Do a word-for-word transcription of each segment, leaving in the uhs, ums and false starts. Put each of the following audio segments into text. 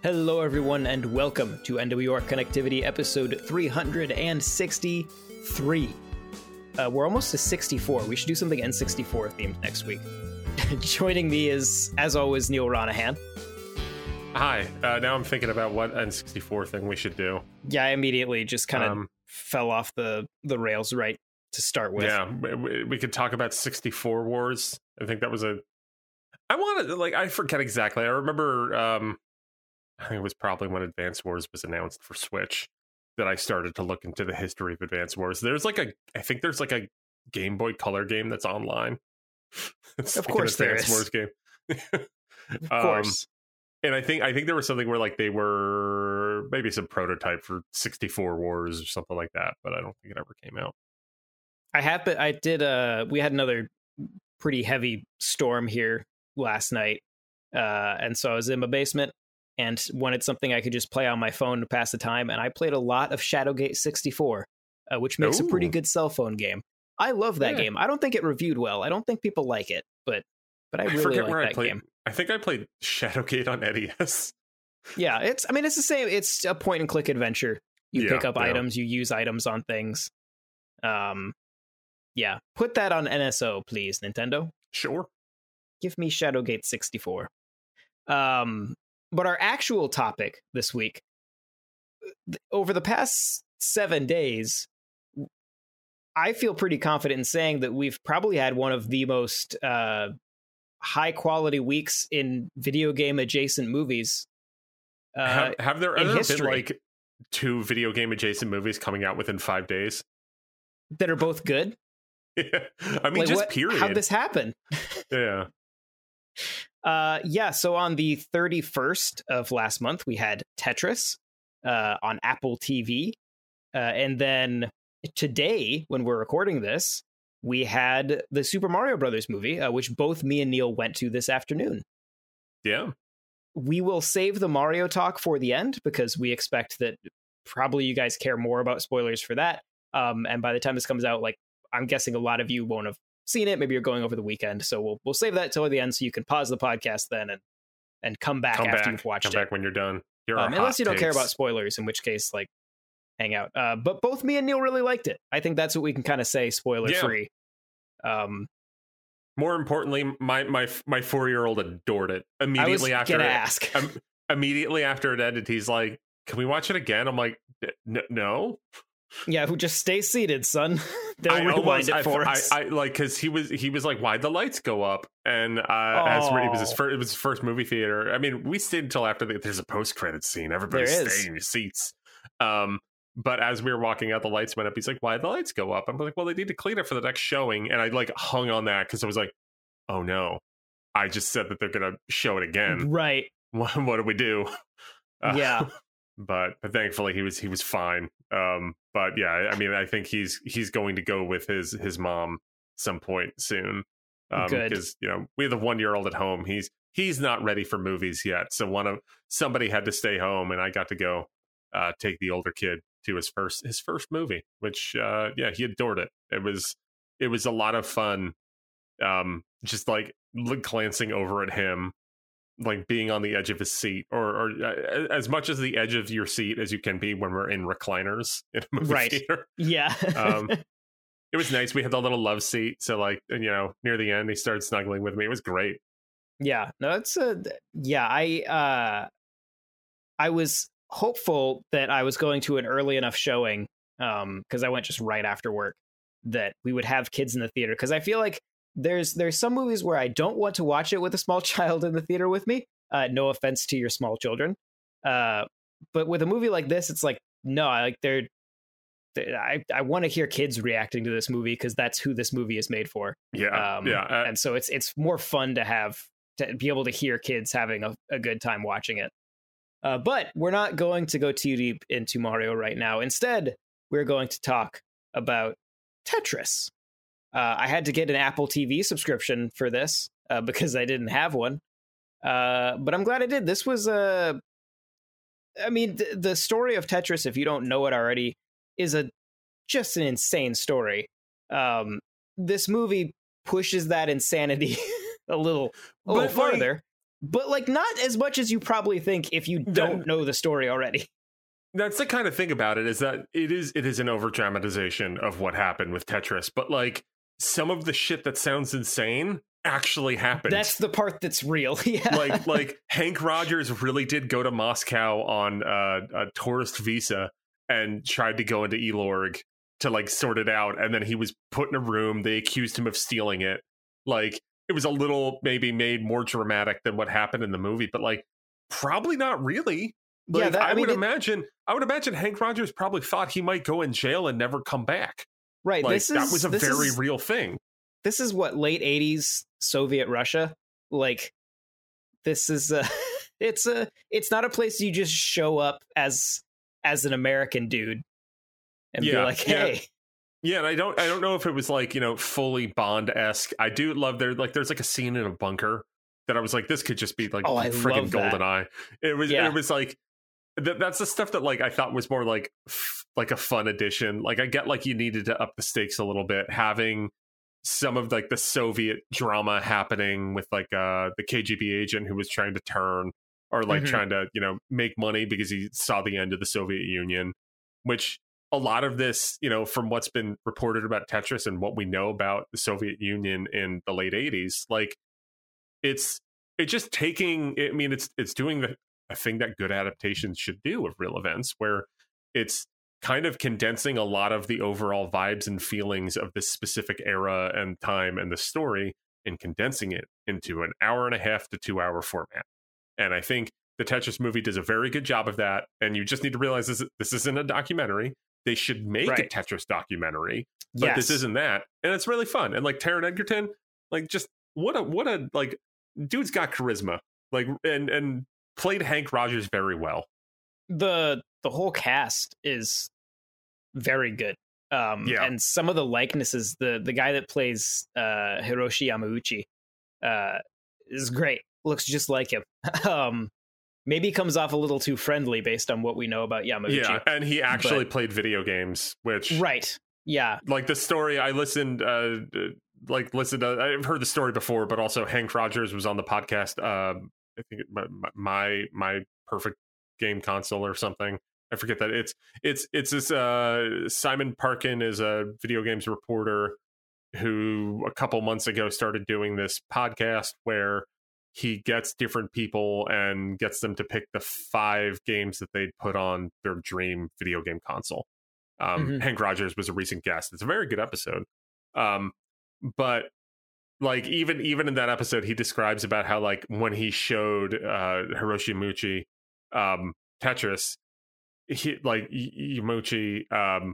Hello, everyone, and welcome to N W R Connectivity episode three hundred sixty-three. Uh, we're almost to sixty-four. We should do something N sixty-four themed next week. Joining me is, as always, Neil Ronahan. Hi. Uh, now I'm thinking about what N sixty-four thing we should do. Yeah, I immediately just kind of Um, fell off the, the rails right to start with. Yeah, we, we could talk about sixty-four Wars. I think that was a... I wanted, like, I forget exactly. I remember, um, I think it was probably when Advance Wars was announced for Switch that I started to look into the history of Advance Wars. There's like a, I think there's like a Game Boy Color game that's online. It's Of like course an there Advance is. Wars game. Of Um, course. And I think I think there was something where like they were maybe some prototype for sixty-four Wars or something like that, but I don't think it ever came out. I have, but I did, uh, we had another pretty heavy storm here last night. Uh, and so I was in my basement and wanted something I could just play on my phone to pass the time. And I played a lot of Shadowgate sixty-four, uh, which makes a pretty Ooh. good cell phone game. I love that Yeah. game. I don't think it reviewed well. I don't think people like it, but but I I really forget like where I that played. game. I think I played Shadowgate on N E S. Yeah, it's. I mean, it's the same. It's a point and click adventure. You Yeah, pick up yeah. items. You use items on things. Um, yeah. Put that on N S O, please, Nintendo. Sure. Give me Shadowgate sixty-four. Um, but our actual topic this week, th- over the past seven days, I feel pretty confident in saying that we've probably had one of the most uh, high quality weeks in video game adjacent movies. Uh, have, have there in ever history. been like two video game adjacent movies coming out within five days? that are both good. Yeah. I mean, Like, just what- period. How'd this happen? Yeah. Uh, yeah, so on the thirty-first of last month, we had Tetris uh, on Apple T V. Uh, and then today, when we're recording this, we had the Super Mario Brothers movie, uh, which both me and Neil went to this afternoon. Yeah. We will save the Mario talk for the end because we expect that probably you guys care more about spoilers for that. Um, and by the time this comes out, like, I'm guessing a lot of you won't have seen it. Maybe you're going over the weekend. So we'll we'll save that till the end so you can pause the podcast then and and come back Come after back. you've watched Come it. back when you're done. Here Um, are unless hot you don't care takes. about spoilers, in which case, like, hang out. Uh, but both me and Neil really liked it. I think that's what we can kind of say, spoiler free. Um, More importantly, my my my four year old adored it I was immediately after. gonna it, ask. um, immediately after it ended, he's like, "Can we watch it again?" I'm like, "N- "No." yeah, who just stay seated, son. They'll I rewind almost- it I, for I, us. I, like because he was he was like, "Why'd the lights go up?" And uh, as it was his Oh. first, it was his first movie theater. I mean, we stayed until after the, there's a post credit scene. Everybody There stay is. in your seats. Um, but as we were walking out, the lights went up. He's like, "Why'd the lights go up?" I'm like, "Well, they need to clean it for the next showing." And I like hung on that because I was like, "Oh no, I just said that they're gonna show it again. Right. What, what do we do?" Uh, Yeah. but but thankfully he was he was fine. Um, but yeah, I mean, I think he's he's going to go with his his mom some point soon. Um, Good. because you know we have a one year old at home. He's he's not ready for movies yet. So one of somebody had to stay home, and I got to go uh, take the older kid to his first his first movie, which uh, yeah, he adored it. It was it was a lot of fun. Um, just like look, glancing over at him, like being on the edge of his seat, or, or uh, as much as the edge of your seat as you can be when we're in recliners in a movie Right. theater. Yeah. Um, it was nice. We had the little love seat, so like, and, you know, near the end, he started snuggling with me. It was great. Yeah, no, it's a yeah. I uh, I was hopeful that I was going to an early enough showing, um, because I went just right after work, that we would have kids in the theater. Because I feel like there's there's some movies where I don't want to watch it with a small child in the theater with me. Uh, no offense to your small children, uh, but with a movie like this, it's like no, I like they're. they- I, I want to hear kids reacting to this movie because that's who this movie is made for. Yeah, Um, yeah. Uh, and so it's it's more fun to have to be able to hear kids having a, a good time watching it. Uh, but we're not going to go too deep into Mario right now. Instead, we're going to talk about Tetris. Uh, I had to get an Apple T V subscription for this uh, because I didn't have one. Uh, but I'm glad I did. This was a. I mean, th- the story of Tetris, if you don't know it already, is a just an insane story. Um, this movie pushes that insanity a little, a little But, like, farther. but like not as much as you probably think if you don't know the story already. That's the kind of thing about it, is that it is it is an over dramatization of what happened with Tetris, but like some of the shit that sounds insane actually happened. That's the part that's real. Yeah. Like like Hank Rogers really did go to Moscow on uh, a tourist visa and tried to go into Elorg to like sort it out, and then he was put in a room. They accused him of stealing it. Like it was a little maybe made more dramatic than what happened in the movie, but like probably not really. Like, yeah, that, I, I mean, would it, imagine. I would imagine Hank Rogers probably thought he might go in jail and never come back. Right. Like, this is, that was a very is, real thing. This is what late eighties Soviet Russia. Like this is a, it's a, it's not a place you just show up as as an American dude and yeah, be like, hey. Yeah. Yeah, and I don't, I don't know if it was like, you know, fully Bond-esque. I do love there, like, there's like a scene in a bunker that I was like, this could just be like oh, friggin' GoldenEye. It was, yeah. it was like. Th- that's the stuff that like I thought was more like f- like a fun addition. Like I get like you needed to up the stakes a little bit, having some of like the Soviet drama happening with like uh the K G B agent who was trying to turn or like mm-hmm. trying to, you know, make money because he saw the end of the Soviet Union, which a lot of this, you know, from what's been reported about Tetris and what we know about the Soviet Union in the late eighties, like it's it's just taking I mean it's it's doing the a thing that good adaptations should do of real events, where it's kind of condensing a lot of the overall vibes and feelings of this specific era and time and the story and condensing it into an hour and a half to two hour format. And I think the Tetris movie does a very good job of that. And you just need to realize this, this isn't a documentary. They should make right. a Tetris documentary, but yes. this isn't that. And it's really fun. And like Taron Egerton, like just what a, what a, like dude's got charisma, like, and, and, played Hank Rogers very well. The the whole cast is very good. Um, yeah. And some of the likenesses, the the guy that plays uh, Hiroshi Yamauchi uh, is great. Looks just like him. um, maybe comes off a little too friendly based on what we know about Yamauchi. Yeah, and he actually but, played video games, which... Right, yeah. Like the story, I listened... Uh, like, listened to, I've heard the story before, but also Hank Rogers was on the podcast... Uh, I think it, my, my my perfect game console or something. I forget that it's it's it's this uh, Simon Parkin is a video games reporter who a couple months ago started doing this podcast where he gets different people and gets them to pick the five games that they'd put on their dream video game console. Um, mm-hmm. Hank Rogers was a recent guest. It's a very good episode. Um, but like even even in that episode, he describes about how like when he showed uh, Hiroshi Yamauchi um, Tetris, he like Yamauchi um,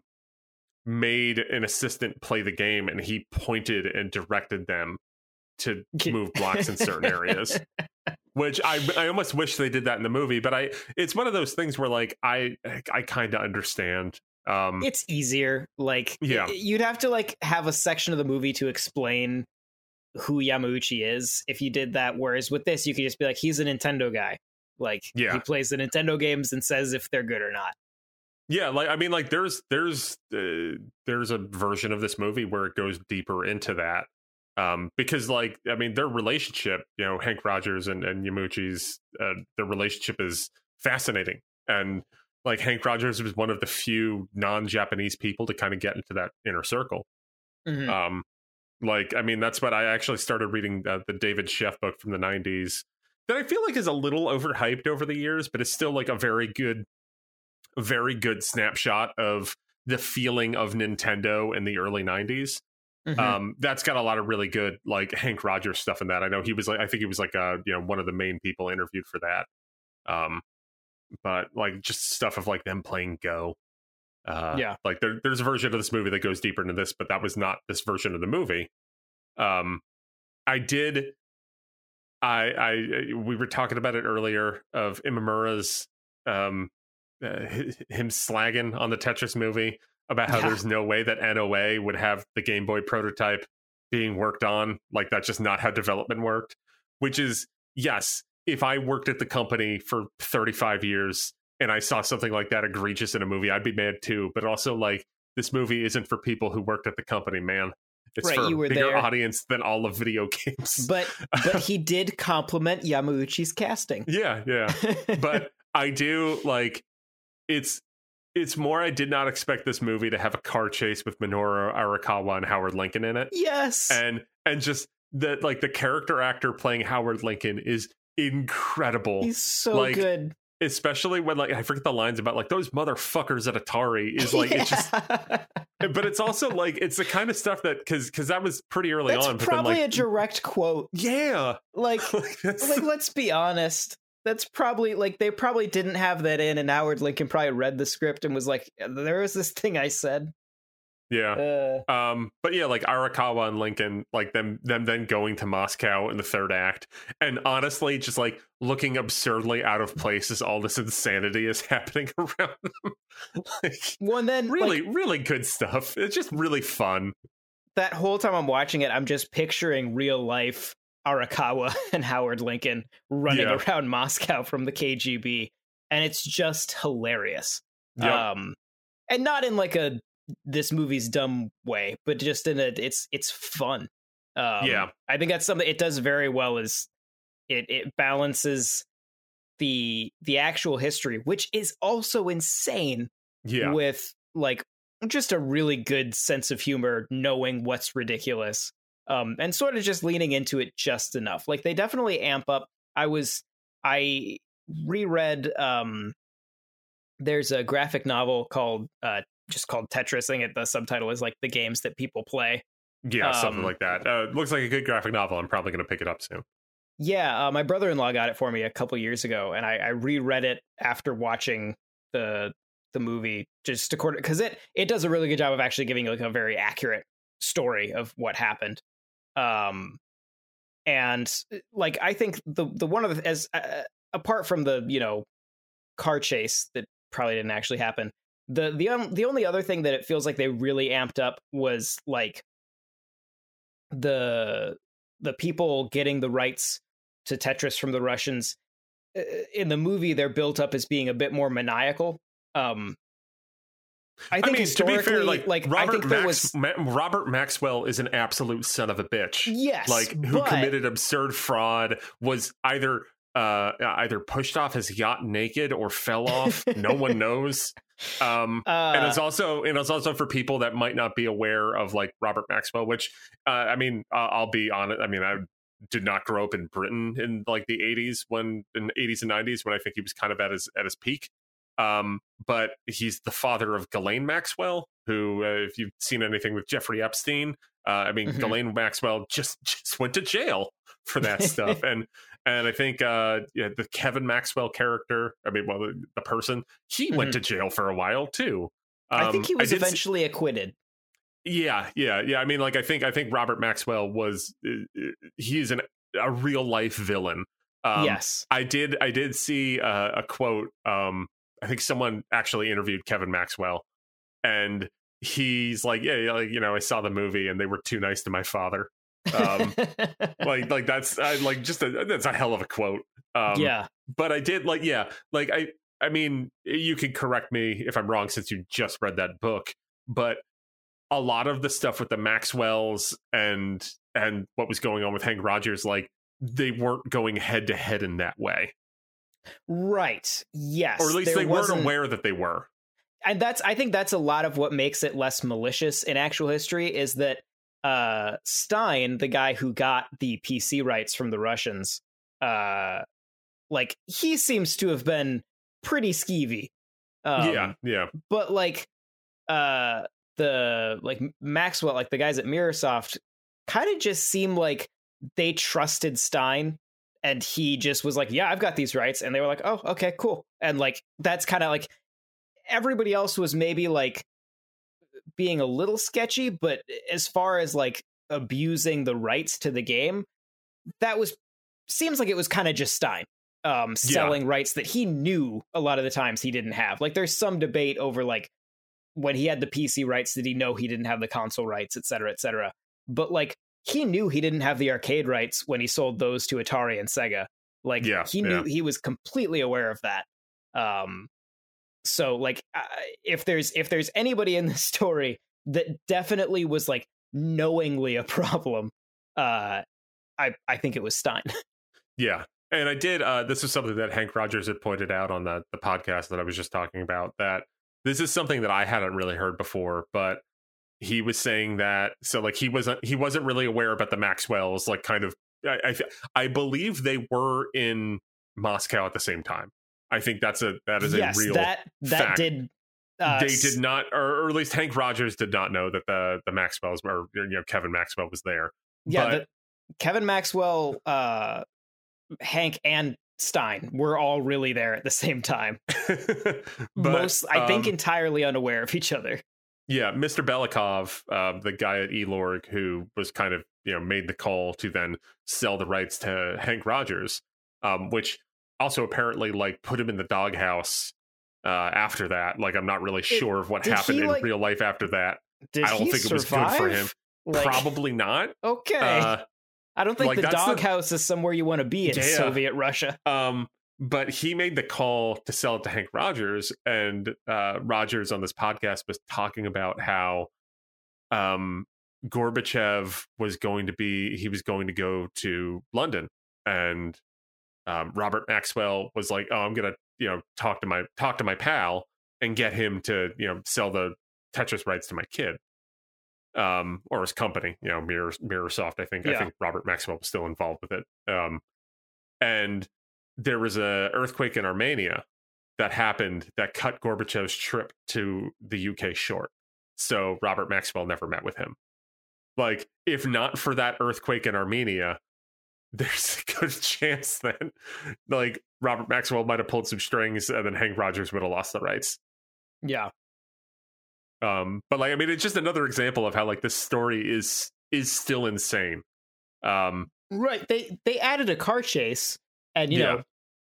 made an assistant play the game, and he pointed and directed them to move blocks in certain areas. Which I I almost wish they did that in the movie, but I it's one of those things where like I I kind of understand. Um, it's easier. Like yeah. you'd have to like have a section of the movie to explain who Yamauchi is if you did that, whereas with this you could just be like, he's a Nintendo guy, like yeah. he plays the Nintendo games and says if they're good or not. Yeah, like I mean like there's there's uh, there's a version of this movie where it goes deeper into that, um because like I mean their relationship, you know, Hank Rogers and, and Yamauchi's uh, their relationship is fascinating, and like Hank Rogers was one of the few non-Japanese people to kind of get into that inner circle. Mm-hmm. um Like, I mean, that's what I actually started reading uh, the David Sheff book from the nineties that I feel like is a little overhyped over the years, but it's still like a very good, very good snapshot of the feeling of Nintendo in the early nineties. Mm-hmm. Um, that's got a lot of really good, like Hank Rogers stuff in that. I know he was like, I think he was like, uh, you know, one of the main people interviewed for that. Um, but like just stuff of like them playing Go. Uh, yeah, like there, there's a version of this movie that goes deeper into this, but that was not this version of the movie. Um, I did. I, I, we were talking about it earlier of Imamura's, um, uh, him slagging on the Tetris movie about how yeah. there's no way that N O A would have the Game Boy prototype being worked on. Like that's just not how development worked. Which is yes, if I worked at the company for thirty-five years. And I saw something like that egregious in a movie, I'd be mad too. But also, like, this movie isn't for people who worked at the company, man. It's right, for you a were bigger there. audience than all of video games. But but he did compliment Yamauchi's casting. Yeah, yeah. But I do like it's it's more I did not expect this movie to have a car chase with Minoru Arakawa and Howard Lincoln in it. Yes. And and just that like the character actor playing Howard Lincoln is incredible. He's so like, good. Especially when like I forget the lines about like those motherfuckers at Atari is like yeah. It's just but it's also like it's the kind of stuff that because because that was pretty early that's on. But probably then, like, a direct quote. Yeah. Like like, like let's be honest. That's probably like they probably didn't have that in, and Howard Lincoln probably read the script and was like, there was this thing I said. Yeah. Uh, um, but yeah, like Arakawa and Lincoln, like them them then going to Moscow in the third act. And honestly, just like looking absurdly out of place as all this insanity is happening around them. like, well, and then really, like, really good stuff. It's just really fun. That whole time I'm watching it, I'm just picturing real life Arakawa and Howard Lincoln running Yeah. around Moscow from the K G B. And it's just hilarious. Yep. Um, and not in like a this movie's dumb way, but just in a it's it's fun. Um, Yeah. I think that's something it does very well. Is it it balances the the actual history, which is also insane, Yeah. with like just a really good sense of humor, knowing what's ridiculous, um, and sort of just leaning into it just enough. Like they definitely amp up. I was I reread. Um, there's a graphic novel called uh, just called Tetris. I think the subtitle is like the games that people play. Yeah, something Um, like that. Uh, looks like a good graphic novel. I'm probably going to pick it up soon. Yeah, uh, my brother-in-law got it for me a couple years ago, and I, I reread it after watching the the movie, just to quarter because it it does a really good job of actually giving like a very accurate story of what happened. Um, and like I think the the one of the as uh, apart from the you know car chase that probably didn't actually happen, the the um, the only other thing that it feels like they really amped up was like the the people getting the rights to Tetris from the Russians. In the movie, they're built up as being a bit more maniacal. Um, I think I mean, historically, to be fair, like, like Robert, I think there Max, was Ma- Robert Maxwell is an absolute son of a bitch. yes, like who but, committed absurd fraud, was either uh, either pushed off his yacht naked or fell off. No one knows. Um, uh, and it's also and it's also for people that might not be aware of like Robert Maxwell, which uh, I mean, uh, I'll be honest. I mean, I did not grow up in Britain in like the eighties when in the eighties and nineties when I think he was kind of at his at his peak. Um, but he's the father of Ghislaine Maxwell, who, uh, if you've seen anything with Jeffrey Epstein, uh, I mean, mm-hmm. Ghislaine Maxwell just just went to jail for that stuff, and and I think uh, yeah, the Kevin Maxwell character, I mean, well, the, the person, he mm-hmm. went to jail for a while too. Um, I think he was eventually see- acquitted. Yeah, yeah, yeah. I mean, like, I think I think Robert Maxwell was uh, he's an a real life villain. Um, yes, I did. I did see uh, a quote. Um, I think someone actually interviewed Kevin Maxwell, and he's like, "Yeah, like, you know, I saw the movie, and they were too nice to my father." Um, like, like that's I, like just a, that's a hell of a quote. Um, yeah, but I did like, yeah, like I, I mean, you can correct me if I'm wrong since you just read that book, but a lot of the stuff with the Maxwells and and what was going on with Hank Rogers, like they weren't going head to head in that way. Right. Yes. Or at least they weren't aware that they were. And that's, I think that's a lot of what makes it less malicious in actual history is that uh, Stein, the guy who got the P C rights from the Russians, uh, like he seems to have been pretty skeevy. Um, yeah. Yeah. But like uh, the like Maxwell, like the guys at Mirrorsoft kind of just seem like they trusted Stein. And he just was like, yeah, I've got these rights. And they were like, oh, okay, cool. And like, that's kind of like everybody else was maybe like being a little sketchy. But as far as like abusing the rights to the game, that was seems like it was kind of just Stein um, selling yeah. rights that he knew a lot of the times he didn't have. Like there's some debate over like when he had the P C rights, did he know he didn't have the console rights, et cetera, et cetera. But like, he knew he didn't have the arcade rights when he sold those to Atari and Sega. Like yeah, he knew yeah. he was completely aware of that. Um, so like uh, if there's if there's anybody in this story that definitely was like knowingly a problem, uh, I I think it was Stein. Yeah. And I did, uh, this is something that Hank Rogers had pointed out on the, the podcast that I was just talking about, that this is something that I hadn't really heard before, but he was saying that, so like he wasn't, he wasn't really aware about the Maxwells, like kind of, I, I, I believe they were in Moscow at the same time. I think that's a, that is yes, a real that, that fact. did. Uh, they did not, or, or at least Hank Rogers did not know that the, the Maxwells were, you know, Kevin Maxwell was there. Yeah. But, the, Kevin Maxwell, uh, Hank and Stein were all really there at the same time. but, Most, I think, um, entirely unaware of each other. Yeah, Mister Belikov, uh, the guy at Elorg who was kind of, you know, made the call to then sell the rights to Hank Rogers, um, which also apparently like put him in the doghouse uh, after that. Like, I'm not really It, sure of what happened he, in like, real life after that. Did I don't he think survive? it was good for him. Like, Probably not. Okay. Uh, I don't think like, the that's the- doghouse is somewhere you want to be in Yeah. Soviet Russia. Um, but he made the call to sell it to Hank Rogers, and uh, Rogers on this podcast was talking about how um, Gorbachev was going to be, he was going to go to London, and um, Robert Maxwell was like, "Oh, I'm gonna, you know, talk to my talk to my pal and get him to, you know, sell the Tetris rights to my kid." Um, or his company, you know, Mirror Mirrorsoft. I think Yeah. I think Robert Maxwell was still involved with it. Um, and there was a earthquake in Armenia that happened that cut Gorbachev's trip to the U K short. So Robert Maxwell never met with him. Like, if not for that earthquake in Armenia, there's a good chance that like Robert Maxwell might have pulled some strings, and then Hank Rogers would have lost the rights. Yeah. Um, but like, I mean, it's just another example of how like this story is is still insane. Um, Right. They they added a car chase and, you Yeah. know,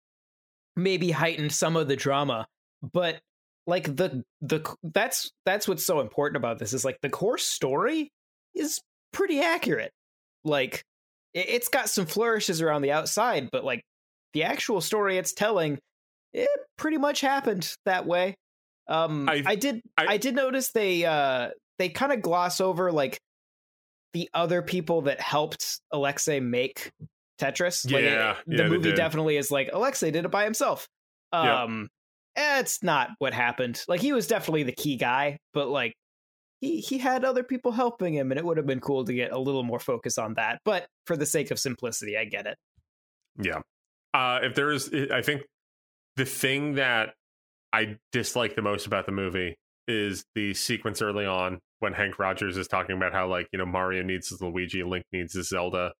maybe heightened some of the drama, but like the the that's that's what's so important about this is like the core story is pretty accurate. Like it, it's got some flourishes around the outside, but like the actual story it's telling, it pretty much happened that way. Um, I- I did I- I did notice they uh they kind of gloss over like the other people that helped Alexei make Tetris. Like, Yeah, it- the yeah, they movie did. definitely is like Alexei did it by himself. Um, it's not what happened. Like, he was definitely the key guy, but like he he had other people helping him, and it would have been cool to get a little more focus on that. But for the sake of simplicity, I get it. Yeah. Uh, if there is, I think the thing that I dislike the most about the movie is the sequence early on when Hank Rogers is talking about how, like, you know, Mario needs his Luigi, Link needs his Zelda.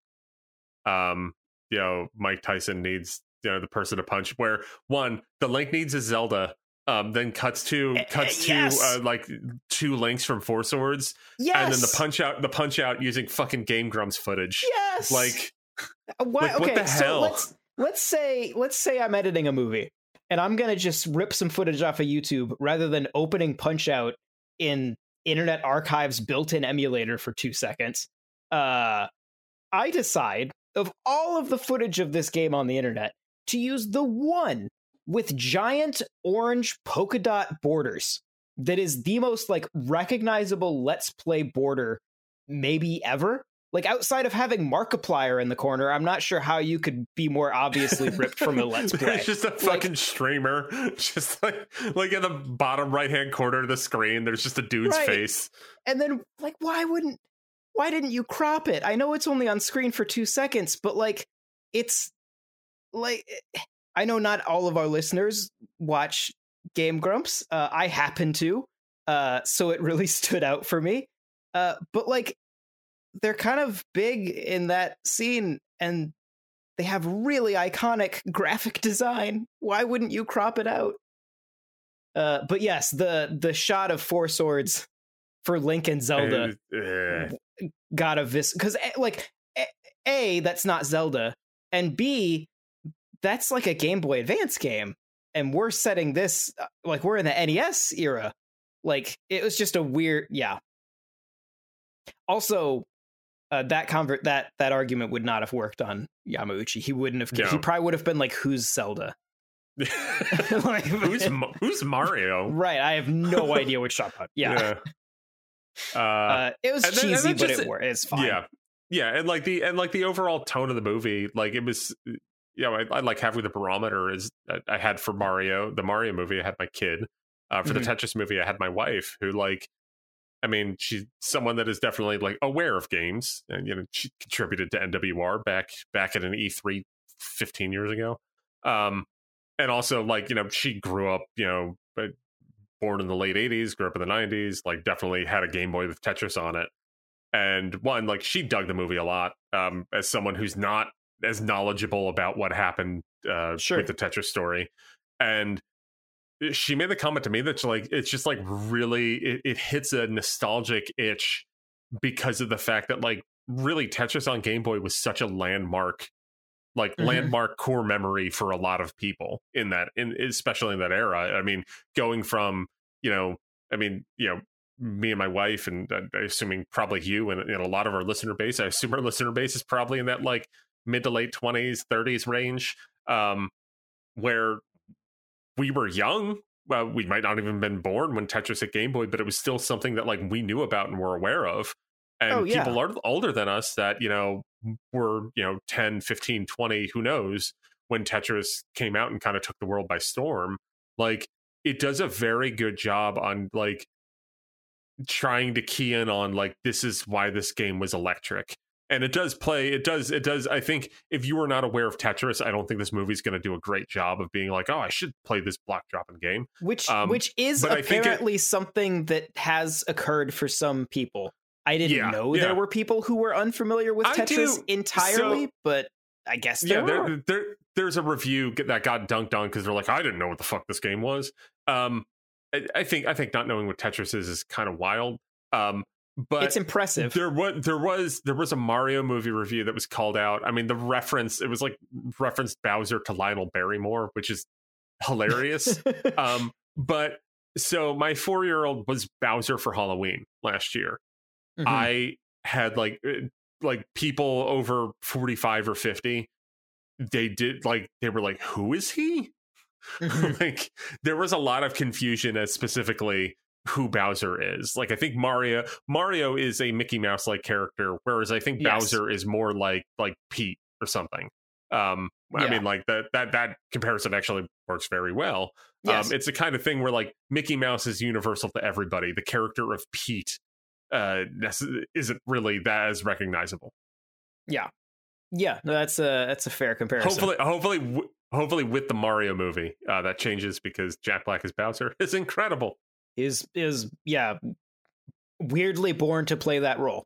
Um, you know, Mike Tyson needs, you know, the person to punch. Where one, the Link needs his Zelda, um, then cuts to Eh, cuts eh, yes. to uh, like two links from Four Swords, Yes, and then the punch out, the punch out using fucking Game Grumps footage. Yes, Like, Why, like, what okay, the so hell? let's let's say let's say I'm editing a movie and I'm gonna just rip some footage off of YouTube rather than opening Punch Out in Internet Archive's built-in emulator for two seconds. Uh, I decide of all of the footage of this game on the internet to use the one with giant orange polka dot borders that is the most like recognizable Let's Play border maybe ever. Like, outside of having Markiplier in the corner, I'm not sure how you could be more obviously ripped from a Let's Play. It's just a fucking streamer, just like like in the bottom right hand corner of the screen. There's just a dude's Right. face. And then, like, why wouldn't, why didn't you crop it? I know it's only on screen for two seconds, but like, it's like, I know not all of our listeners watch Game Grumps. Uh, I happen to, uh, so it really stood out for me. Uh, but like, they're kind of big in that scene, and they have really iconic graphic design. Why wouldn't you crop it out? Uh, but yes, the the shot of Four Swords for Link and Zelda Eh, got a vis because like a, a that's not Zelda, and B that's like a Game Boy Advance game, and we're setting this uh, like we're in the N E S era. Like, it was just a weird, yeah. Also, uh, that convert that that argument would not have worked on Yamauchi. He wouldn't have. No. He probably would have been like, "Who's Zelda?" Like, who's Ma- who's Mario? right? I have no idea which shot. Yeah. Yeah. Uh, uh, it was and then- and cheesy, then but just- it, wor- it's fine. Yeah, yeah, and like the and like the overall tone of the movie, like it was, you know, I, I like having the barometer is I, I had for Mario, the Mario movie, I had my kid. Uh, for Mhm. the Tetris movie, I had my wife, who like, I mean, she's someone that is definitely like aware of games, and you know, she contributed to N W R back back at an E three fifteen years ago, um, and also like you know, she grew up, you know, but born in the late eighties, grew up in the nineties, like definitely had a Game Boy with Tetris on it. And one, like she dug the movie a lot, um, as someone who's not as knowledgeable about what happened uh, Sure. with the Tetris story. And she made the comment to me that like it's just like really it, it hits a nostalgic itch because of the fact that like really Tetris on Game Boy was such a landmark, like Mhm. landmark core memory for a lot of people in that, in especially in that era. I mean, going from you know, I mean, you know. me and my wife, and uh, assuming probably you and, and a lot of our listener base, I assume our listener base is probably in that like mid to late twenties, thirties range, um, where we were young. Well, we might not even been born when Tetris hit Game Boy, but it was still something that like we knew about and were aware of. And Oh, yeah. people are older than us that, you know, were, you know, ten, fifteen, twenty, who knows, when Tetris came out and kind of took the world by storm. Like it does a very good job on like trying to key in on like this is why this game was electric, and it does play it does it does I think if you were not aware of Tetris, I don't think this movie's going to do a great job of being like, oh, I should play this block dropping game, Which Um, which is but I think it- apparently something that has occurred for some people. I didn't Yeah, know yeah. there were people who were unfamiliar with I Tetris do. entirely, So- but I guess yeah there are. there, there there's a review that got dunked on because they're like, I didn't know what the fuck this game was. um I, I think I think not knowing what Tetris is is kind of wild. Um, but It's impressive. There was there was there was a Mario movie review that was called out. I mean, the reference it was like referenced Bowser to Lionel Barrymore, which is hilarious. um, but so my four year old was Bowser for Halloween last year. Mhm. I had like uh, like people over forty-five or fifty. They did like they were like, who is he? Mhm. Like there was a lot of confusion as specifically who Bowser is. Like I think Mario Mario is a Mickey Mouse like character, whereas I think Yes. Bowser is more like like Pete or something. Um I Yeah. mean like that that that comparison actually works very well. Yes. Um it's the kind of thing where like Mickey Mouse is universal to everybody. The character of Pete uh nece- isn't really that as recognizable. Yeah, no, that's a that's a fair comparison. Hopefully hopefully w- hopefully with the Mario movie uh that changes because Jack Black as Bowser is incredible. is is yeah, weirdly born to play that role.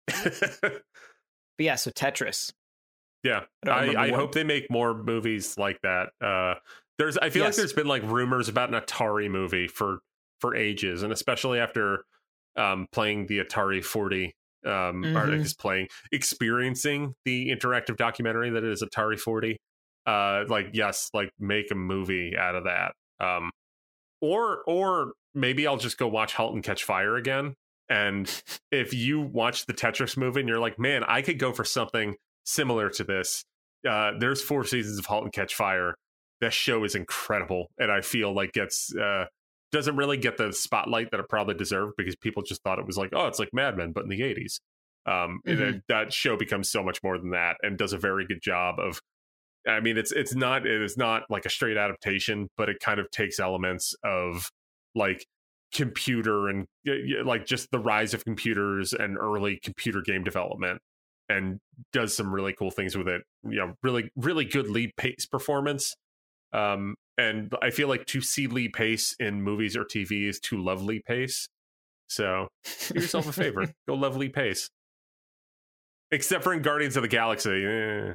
But yeah, so Tetris. Yeah, I don't I, remember I what- hope they make more movies like that. Uh, there's, I feel like Yes. there's been like rumors about an Atari movie for for ages, and especially after um, playing the Atari forty, um, or Mhm. just playing, experiencing the interactive documentary that is Atari forty. Uh, like, yes, like make a movie out of that, um, or or maybe I'll just go watch *Halt and Catch Fire* again. And if you watch the Tetris movie and you're like, man, I could go for something similar to this. Uh, there's four seasons of *Halt and Catch Fire*. That show is incredible, and I feel like gets uh, doesn't really get the spotlight that it probably deserved because people just thought it was like, oh, it's like Mad Men, but in the eighties. Um, Mhm. it- that show becomes so much more than that, and does a very good job of. I mean, it's it's not it is not like a straight adaptation, but it kind of takes elements of like computer and y- y- like just the rise of computers and early computer game development, and does some really cool things with it. You know, really really good Lee Pace performance. Um, and I feel like to see Lee Pace in movies or T V is to love Lee Pace. So do yourself a favor, go love Lee Pace. Except for in Guardians of the Galaxy, eh,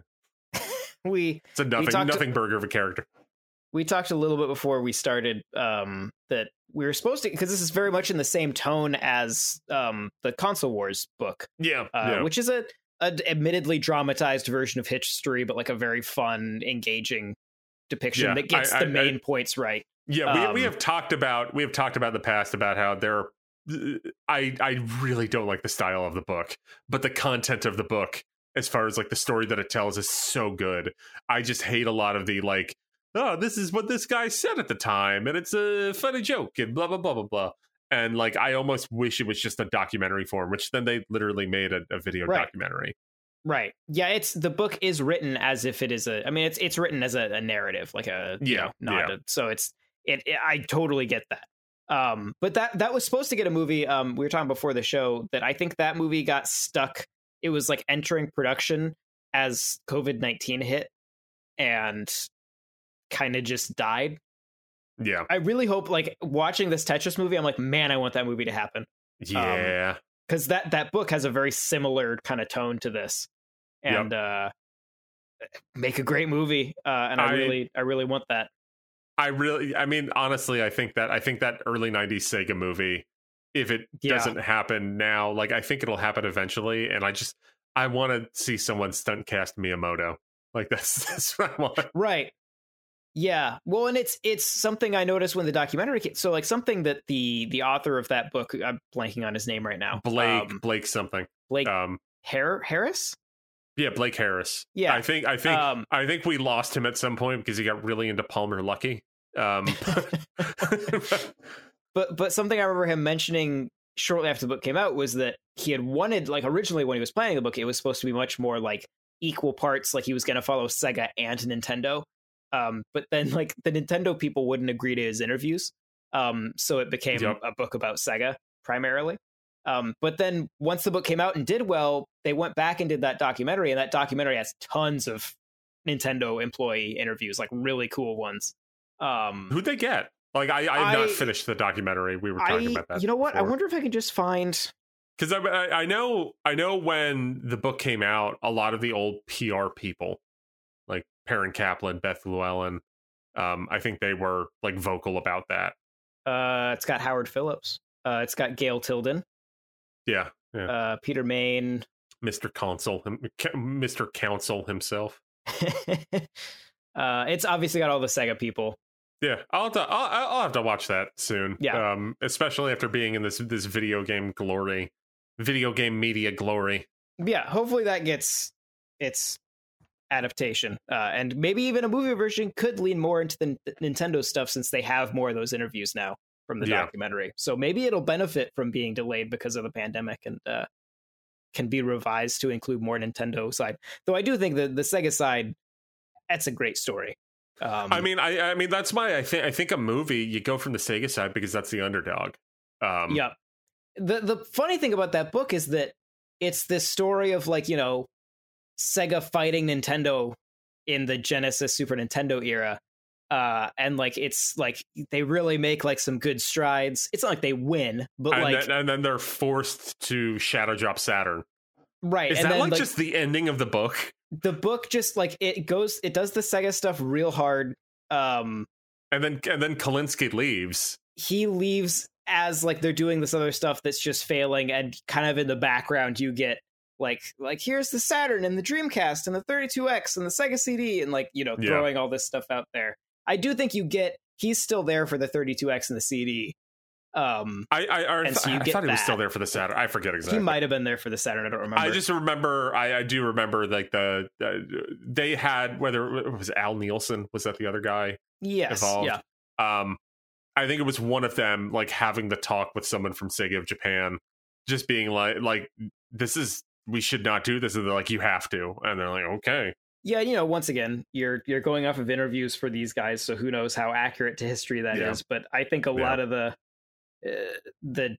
we it's a nothing talked- nothing burger of a character. we talked a little bit before we started um, that we were supposed to, because this is very much in the same tone as um, the Console Wars book, Yeah, uh, yeah. which is a, a admittedly dramatized version of history, but like a very fun, engaging depiction Yeah, that gets I- the I- main I- points right. Yeah, we, we Um, have talked about we have talked about in the past about how there. I I really don't like the style of the book, but the content of the book, as far as like the story that it tells, is so good. I just hate a lot of the like, oh, this is what this guy said at the time, and it's a funny joke, and blah blah blah blah blah. And like, I almost wish it was just a documentary form, which then they literally made a, a video Right. documentary. Right. Yeah, it's the book is written as if it is a I mean it's it's written as a, a narrative, like a you Yeah, know, not yeah. a, so it's it, it I totally get that. Um but that that was supposed to get a movie. Um we were talking before the show that I think that movie got stuck. It was like entering production as COVID nineteen hit and kind of just died. Yeah. I really hope, like, watching this Tetris movie, I'm like, man, I want that movie to happen. Yeah. Because that, that book has a very similar kind of tone to this. And yep. uh, make a great movie. Uh, and I, I really, I really want that. I really, I mean, honestly, I think that, I think that early nineties Sega movie, if it yeah. doesn't happen now, like, I think it'll happen eventually. And I just, I want to see someone stunt cast Miyamoto. Like, that's, that's what I want. Right. Yeah, well, and it's it's something I noticed when the documentary came. So, like, something that the the author of that book, I'm blanking on his name right now, Blake um, Blake something, Blake um, Har- Harris. Yeah, Blake Harris. Yeah, I think I think um, I think we lost him at some point because he got really into Palmer Luckey. Um, but but something I remember him mentioning shortly after the book came out was that he had wanted, like, originally when he was planning the book, it was supposed to be much more like equal parts, like he was going to follow Sega and Nintendo. Um, but then, like, the Nintendo people wouldn't agree to his interviews, um, so it became yep. a book about Sega primarily. Um, but then once the book came out and did well, they went back and did that documentary, and that documentary has tons of Nintendo employee interviews, like really cool ones. Um, Who'd they get? Like, I, I have not finished the documentary. We were talking I, about that. You know what? Before. I wonder if I can just find. Because I, I know I know when the book came out, a lot of the old P R people, like Perrin Kaplan, Beth Llewellyn, um, I think they were like vocal about that. Uh, it's got Howard Phillips. Uh, it's got Gail Tilden. Yeah, yeah. Uh, Peter Main. Mister Council, Mister Council himself. uh, it's obviously got all the Sega people. Yeah, I'll have to, I'll, I'll have to watch that soon. Yeah, um, especially after being in this this video game glory, video game media glory. Yeah, hopefully that gets its adaptation, uh, and maybe even a movie version could lean more into the Nintendo stuff since they have more of those interviews now from the yeah. documentary. So maybe it'll benefit from being delayed because of the pandemic and uh, can be revised to include more Nintendo side. Though I do think that the Sega side, that's a great story. Um, I mean, I, I mean that's why I think I think a movie you go from the Sega side because that's the underdog. Um, yeah. The the funny thing about that book is that it's this story of, like, you know, Sega fighting Nintendo in the Genesis Super Nintendo era. Uh, and like, it's like they really make like some good strides. It's not like they win, but and like, then, and then they're forced to shadow drop Saturn. Right. Is and that then, like, like just the ending of the book? The book just like it goes, it does the Sega stuff real hard. Um, and then and then Kalinsky leaves. He leaves as like they're doing this other stuff that's just failing, and kind of in the background you get like like here's the Saturn and the Dreamcast and the thirty-two X and the Sega C D, and like, you know, throwing yeah. all this stuff out there. I do think you get he's still there for the thirty-two X and the C D. Um, I I, I, and so you I get thought he that. was still there for the Saturn. I forget exactly. He might have been there for the Saturn. I don't remember. I just remember. I, I do remember like the uh, they had, whether it was Al Nielsen, was that the other guy? Yes. Involved? Yeah. Um, I think it was one of them, like having the talk with someone from Sega of Japan, just being like, like this is we should not do this. And they're like, you have to, and they're like, okay. Yeah, you know, once again, you're you're going off of interviews for these guys, so who knows how accurate to history that yeah. is. But I think a yeah. lot of the uh, the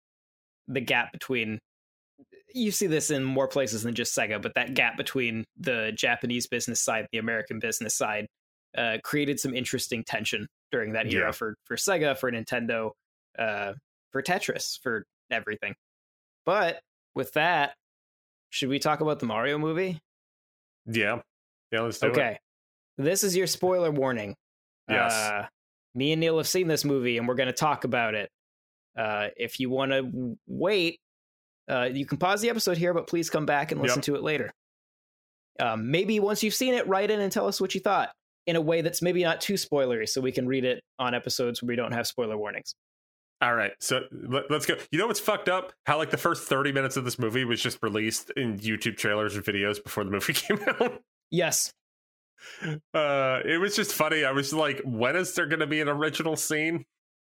the gap between, you see this in more places than just Sega, but that gap between the Japanese business side and the American business side uh, created some interesting tension during that era yeah. for for Sega, for Nintendo, uh, for Tetris, for everything. But with that, should we talk about the Mario movie? Yeah. Yeah, let's do okay. it. Okay. This is your spoiler warning. Yes. Uh, me and Neil have seen this movie, and we're going to talk about it. Uh, if you want to wait, uh, you can pause the episode here, but please come back and listen yep. to it later. Um, maybe once you've seen it, write in and tell us what you thought in a way that's maybe not too spoilery, so we can read it on episodes where we don't have spoiler warnings. All right, so let, let's go. You know what's fucked up? How like the first thirty minutes of this movie was just released in YouTube trailers and videos before the movie came out? Yes. Uh, it was just funny. I was like, when is there going to be an original scene?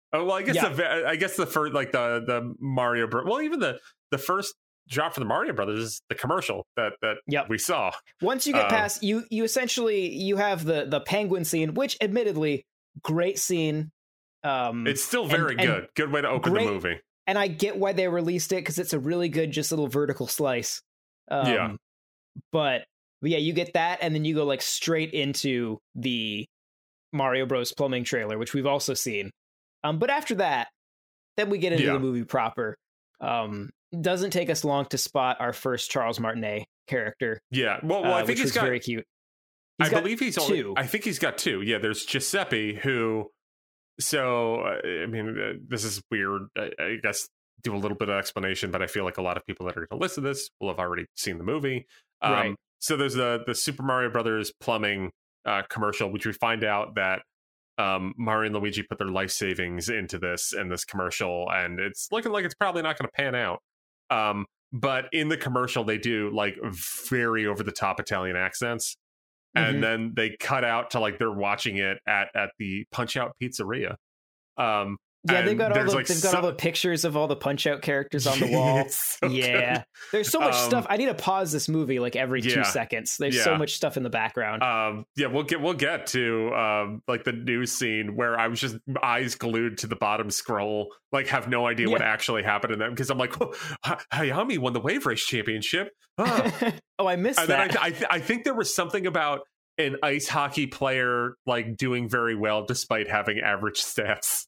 Oh well, I guess Yeah. the I guess the first like the the Mario Bro- well even the the first drop for the Mario Brothers is the commercial that that Yep. we saw. Once you get Um, past you, you essentially you have the the penguin scene, which admittedly great scene. Um, It's still and- very and good. Good way to open great- the movie. and I get why they released it because it's a really good just little vertical slice. Um, Yeah. But, but yeah, you get that, and then you go like straight into the Mario Bros. Plumbing trailer, which we've also seen. Um, but after that, then we get into Yeah. the movie proper. Um, doesn't take us long to spot our first Charles Martinet character. Yeah. Well, well uh, I think which he's was got. very cute. He's I got believe he's two. only. I think he's got two. Yeah. There's Giuseppe who. So uh, I mean, uh, this is weird. I, I guess do a little bit of explanation, but I feel like a lot of people that are going to listen to this will have already seen the movie. Um, Right. So there's the the Super Mario Brothers plumbing uh, commercial, which we find out that um, Mario and Luigi put their life savings into this and this commercial, and it's looking like it's probably not going to pan out. Um, but in the commercial, they do like very over the top Italian accents, Mhm. and then they cut out to like they're watching it at at the Punch Out Pizzeria. Um, Yeah, they've and got all there's, the like, they've got some- all the pictures of all the Punch Out characters on the wall. It's so Yeah, good. there's so much Um, stuff. I need to pause this movie like every yeah. two seconds. There's so Yeah. much stuff in the background. Um, yeah, we'll get we'll get to um like the news scene where I was just eyes glued to the bottom scroll, like have no idea what Yeah. actually happened in them because I'm like, oh, Hayami won the wave race championship. Ah. oh, I missed And then that. I, I, th- I think there was something about an ice hockey player like doing very well despite having average stats.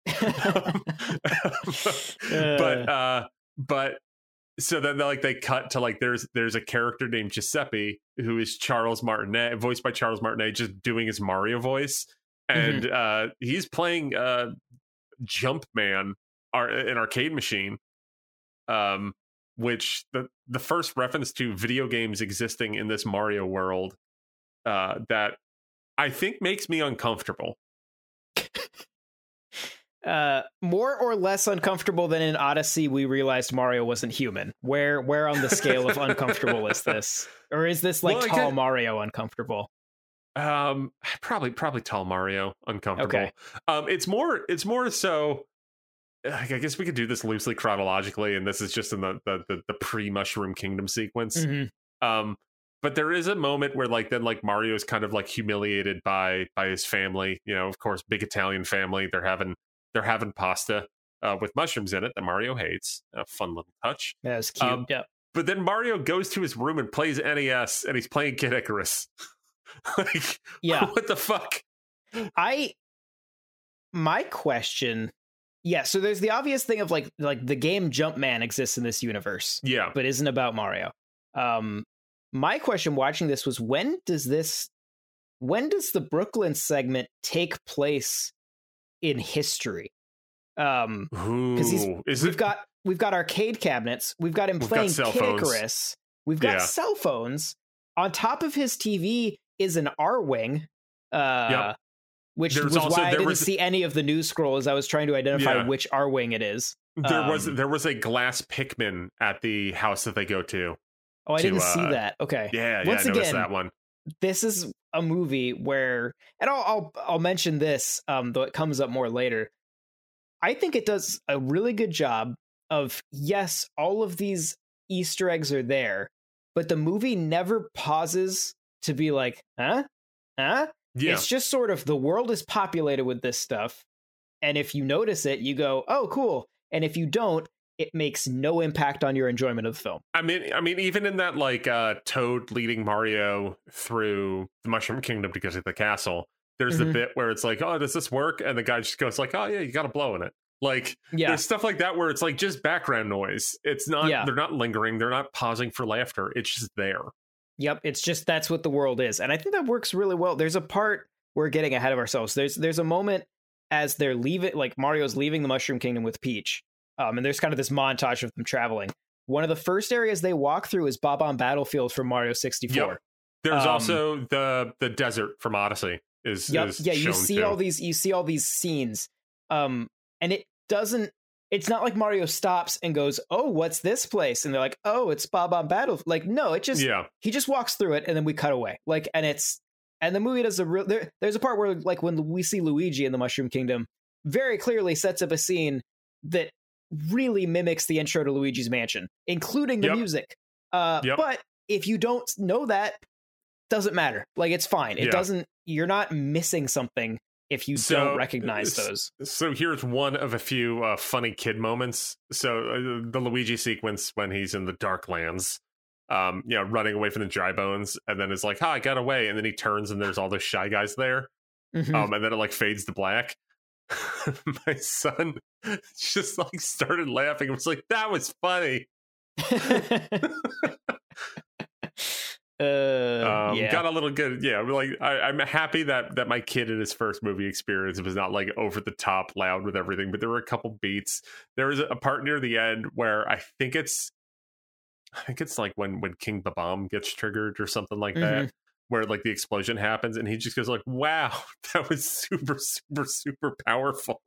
but uh, but so then like they cut to like there's there's a character named Giuseppe who is Charles Martinet, voiced by Charles Martinet, just doing his Mario voice, and Mm-hmm. uh, he's playing uh, Jumpman, ar- an arcade machine. Um, which the the first reference to video games existing in this Mario world uh, that I think makes me uncomfortable. uh, more or less uncomfortable than in Odyssey, we realized Mario wasn't human. Where where on the scale of uncomfortable is this? Or is this like Well, I tall get- Mario uncomfortable? Um, probably probably tall Mario uncomfortable. Okay. Um, it's more it's more so. I guess we could do this loosely chronologically, and this is just in the the the, the pre Mushroom Kingdom sequence. Mhm. Um, but there is a moment where like then like Mario is kind of like humiliated by by his family. You know, of course, big Italian family. They're having they're having pasta uh, with mushrooms in it that Mario hates. A fun little touch. That was cute. Um, yeah. But then Mario goes to his room and plays N E S, and he's playing Kid Icarus. Like, Yeah. what the fuck? I my question, yeah. So there's the obvious thing of like like the game Jumpman exists in this universe, Yeah, but isn't about Mario. Um, my question watching this was when does this, when does the Brooklyn segment take place in history? Um, because he's- is we've it? got we've got arcade cabinets, we've got him We've got playing cell Kid phones. Icarus, we've got Yeah. cell phones. On top of his T V is an R-Wing, uh, Yep. which There's was also- why I there didn't was- see any of the news scroll as I was trying to identify Yeah. which R-Wing it is. There was um, there was a glass Pikmin at the house that they go to. Oh, I to, didn't see uh, that. Okay. Yeah, Once yeah, I noticed again, that one. This is a movie where, and I'll I'll, I'll mention this, um, though it comes up more later. I think it does a really good job of, yes, all of these Easter eggs are there, but the movie never pauses to be like, huh? Huh? Yeah, It's just sort of the world is populated with this stuff. And if you notice it, you go, oh, cool. And if you don't, it makes no impact on your enjoyment of the film. I mean, I mean, even in that like uh, Toad leading Mario through the Mushroom Kingdom to get to the castle, there's the Mhm. bit where it's like, oh, does this work? And the guy just goes like, oh yeah, you got to blow in it. Like, Yeah. there's stuff like that where it's like just background noise. It's not. Yeah. They're not lingering. They're not pausing for laughter. It's just there. Yep, it's just that's what the world is. And I think that works really well. There's a part we're getting ahead of ourselves. There's there's a moment as they're leaving, like Mario's leaving the Mushroom Kingdom with Peach. Um, and there's kind of this montage of them traveling. One of the first areas they walk through is Bob-on Battlefield from Mario sixty-four. Yep. There's Um, also the the desert from Odyssey is, Yep. is Yeah, you shown see too. all these you see all these scenes. Um, and it doesn't it's not like Mario stops and goes, "Oh, what's this place?" And they're like, "Oh, it's Bob-on Battlefield." Like, no, it just Yeah, he just walks through it and then we cut away. Like, and it's and the movie does a real there, there's a part where like when we see Luigi in the Mushroom Kingdom, very clearly sets up a scene that really mimics the intro to Luigi's Mansion, including the Yep. music. Uh, Yep. But if you don't know that, doesn't matter. Like, it's fine. It Yeah. doesn't, you're not missing something if you So, don't recognize s- those. So here's one of a few uh, funny kid moments. So uh, the Luigi sequence when he's in the Darklands, um, you know, running away from the dry bones, and then it's like, "Ha, I got away," and then he turns and there's all those shy guys there, Mhm. um, and then it like fades to black. My son just like started laughing. It was like, that was funny. uh, Um, yeah. Got a little good, yeah. Like I, I'm happy that that my kid in his first movie experience was not like over the top loud with everything, but there were a couple beats. There was a part near the end where I think it's, I think it's like when when King Babam gets triggered or something like that, where like the explosion happens, and he just goes like, "Wow, that was super, super, super powerful."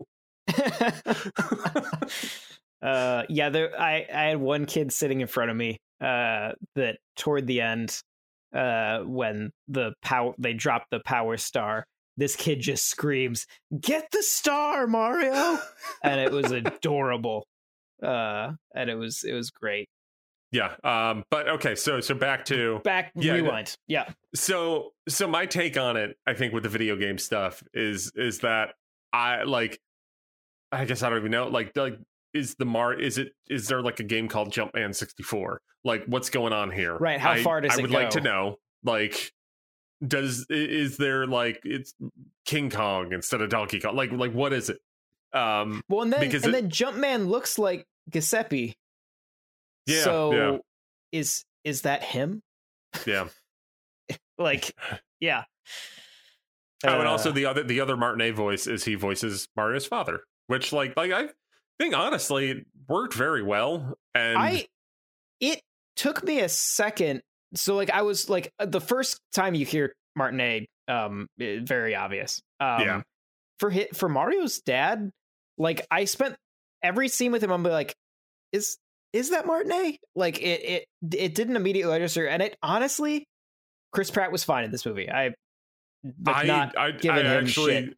uh, yeah, there. I I had one kid sitting in front of me. Uh, that toward the end, uh, when the power they drop the power star, this kid just screams, "Get the star, Mario!" And it was adorable. Uh, and it was it was great. Yeah. Um. But okay. So so back to Back Yeah, rewind. Yeah. so so my take on it, I think, with the video game stuff is is that I like, I guess I don't even know, like like is the Mar is it is there like a game called Jumpman sixty-four? Like, what's going on here? Right, how I, far does I it would like go? to know. Like, does i- is there like it's King Kong instead of Donkey Kong? Like like what is it? Um. Well, and then Because and it- then Jumpman looks like Giuseppe. Yeah. So yeah. is is that him? Yeah. Like, yeah. Oh, and Uh, also the other the other Martinet voice is he voices Mario's father, which like like I think honestly it worked very well. And I it took me a second. So like I was like the first time you hear Martinet, um, eh, very obvious. Um, Yeah. For hit for Mario's dad, like I spent every scene with him. I'm like, is is that Martinet? Like it it it didn't immediately register, and it honestly, Chris Pratt was fine in this movie. I like I not I, giving I him actually shit.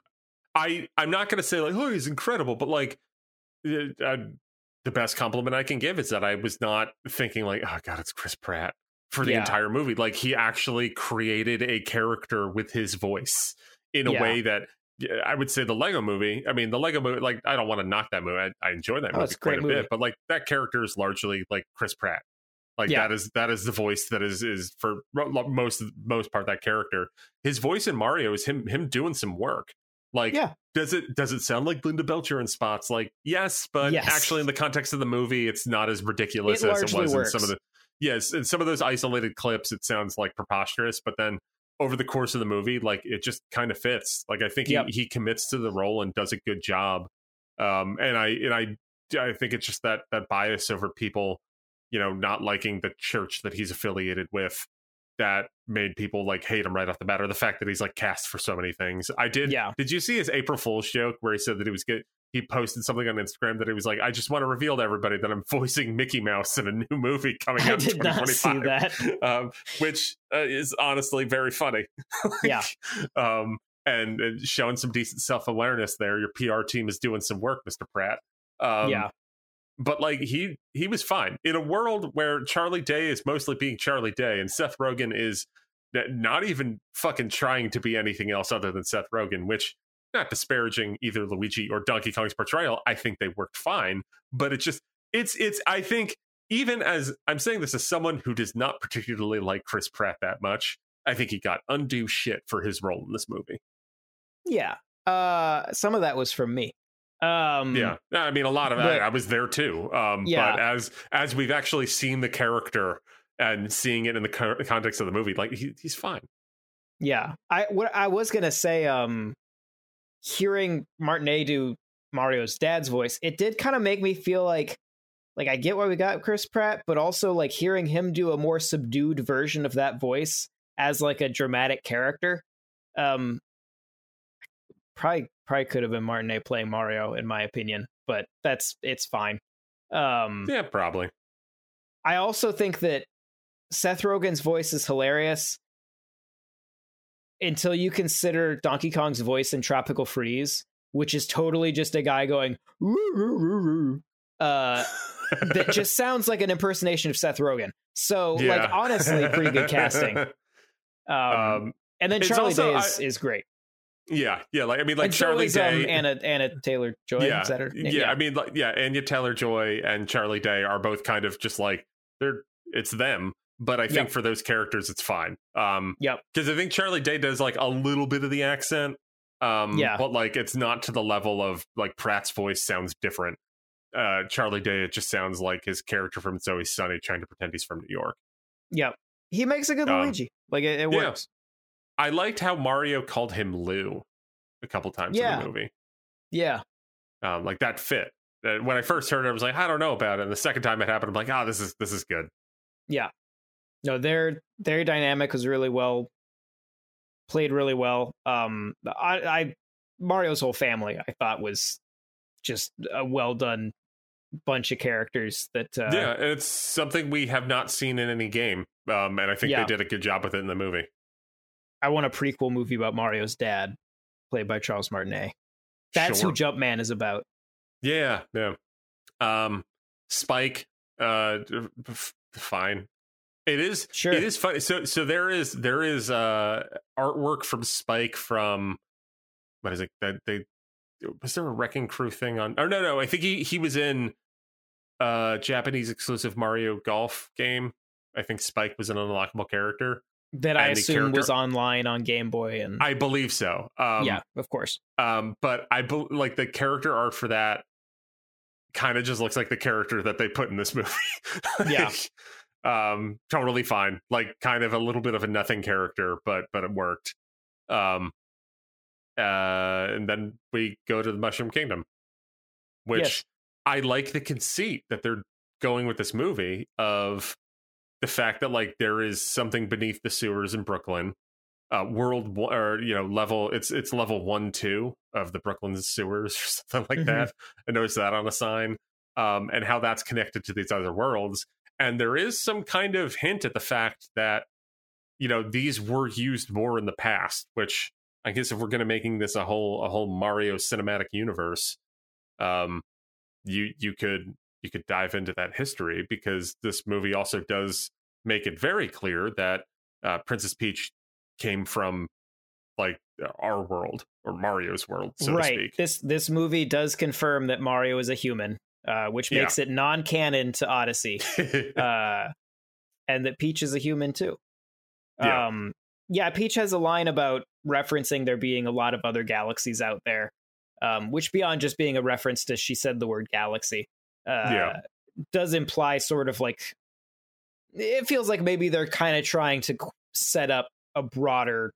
I I'm not gonna say like, oh, he's incredible, but like uh, uh, the best compliment I can give is that I was not thinking like, oh god, it's Chris Pratt for the Yeah. entire movie. Like he actually created a character with his voice in a Yeah. way that yeah, I would say the Lego movie. I mean, the Lego movie, like I don't want to knock that movie. I, I enjoy that Oh, movie it's a quite great a movie. bit, but like that character is largely like Chris Pratt. Like Yeah. that is that is the voice that is is for ro- most most part that character. His voice in Mario is him him doing some work. Like Yeah. does it does it sound like Linda Belcher in spots? Like yes, but Yes. actually in the context of the movie, it's not as ridiculous It as it largely was works. in some of the yes in some of those isolated clips. It sounds like preposterous, but then over the course of the movie, like it just kind of fits. Like I think Yep. he, he commits to the role and does a good job. Um, and I and I I think it's just that that bias over people, you know, not liking the church that he's affiliated with, that made people like hate him right off the bat, or the fact that he's like cast for so many things. I did. Yeah. Did you see his April Fool's joke where he said that he was good? He posted something on Instagram that he was like, I just want to reveal to everybody that I'm voicing Mickey Mouse in a new movie coming I out in did not see twenty twenty-five. that. Um, which uh, is honestly very funny. Like, Yeah. Um, and, and showing some decent self awareness there. Your P R team is doing some work, Mister Pratt. Um, Yeah. But like he he was fine in a world where Charlie Day is mostly being Charlie Day, and Seth Rogen is not even fucking trying to be anything else other than Seth Rogen, which, not disparaging either Luigi or Donkey Kong's portrayal, I think they worked fine. But it's just it's it's I think, even as I'm saying this as someone who does not particularly like Chris Pratt that much, I think he got undue shit for his role in this movie. Yeah. Uh, some of that was from me. Um, Yeah, I mean, a lot of it. but- I was there too. Um, Yeah. But as as we've actually seen the character and seeing it in the co- context of the movie, like he, he's fine. Yeah. I what I was gonna say, um, hearing Martinet do Mario's dad's voice, it did kind of make me feel like, like I get why we got Chris Pratt, but also like hearing him do a more subdued version of that voice as like a dramatic character. Um, probably probably could have been Martinet playing Mario, in my opinion, but that's it's fine. Um, Yeah, probably. I also think that Seth Rogen's voice is hilarious until you consider Donkey Kong's voice in Tropical Freeze, which is totally just a guy going "Woo, woo, woo, woo," uh that just sounds like an impersonation of Seth Rogen. So Yeah. like honestly, pretty good casting. Um, Um, and then it's Charlie also- Day is, I- is great. yeah, yeah. Like I mean, like And so Charlie is, Day. um, Anna Anna Taylor Joy. yeah, Is that her name? yeah. I mean, like, yeah. Anya Taylor Joy and Charlie Day are both kind of just like they're. It's them, but I think Yep. for those characters, it's fine. Um, Yep. because I think Charlie Day does like a little bit of the accent. Um, Yeah. but like it's not to the level of like Pratt's voice sounds different. Uh, Charlie Day, it just sounds like his character from It's Always Sunny trying to pretend he's from New York. Yep. He makes a good Um, Luigi. Like it, it yeah. works. I liked how Mario called him Lou a couple times Yeah. in the movie. Yeah. Um, like that fit. Uh, when I first heard it, I was like, I don't know about it. And the second time it happened, I'm like, oh, this is this is good. Yeah. No, their their dynamic was really well played really well. Um I, I Mario's whole family I thought was just a well done bunch of characters that uh Yeah, and it's something we have not seen in any game. Um, and I think Yeah. they did a good job with it in the movie. I want a prequel movie about Mario's dad, played by Charles Martinet. That's Sure. who Jumpman is about. Yeah, yeah. Um, Spike, uh, f- fine. It is. Sure. It is funny. So, so there is there is uh artwork from Spike from what is it that they was there a Wrecking Crew thing on? Oh no, no. I think he he was in uh Japanese exclusive Mario Golf game. I think Spike was an unlockable character. That I And the assume character- was online on Game Boy and I believe so. Um, yeah, of course. Um, but I bel like the character art for that kind of just looks like the character that they put in this movie. Yeah. Um, totally fine. Like kind of a little bit of a nothing character, but but it worked. Um, uh, and then we go to the Mushroom Kingdom, which Yes. I like the conceit that they're going with this movie of the fact that like there is something beneath the sewers in Brooklyn. Uh, world one, or you know level it's it's level one two of the Brooklyn sewers or something like Mhm. that. I noticed that on a sign, um, and how that's connected to these other worlds. And there is some kind of hint at the fact that you know these were used more in the past. Which I guess if we're going to making this a whole a whole Mario cinematic universe, um, you you could you could dive into that history because this movie also does make it very clear that uh, Princess Peach came from like our world or Mario's world, so right. to speak. This this movie does confirm that Mario is a human, uh, which Yeah. makes it non-canon to Odyssey, uh, and that Peach is a human too. Yeah. Um, yeah, Peach has a line about referencing there being a lot of other galaxies out there, um, which beyond just being a reference to she said the word galaxy, uh, Yeah. does imply sort of like it feels like maybe they're kind of trying to set up a broader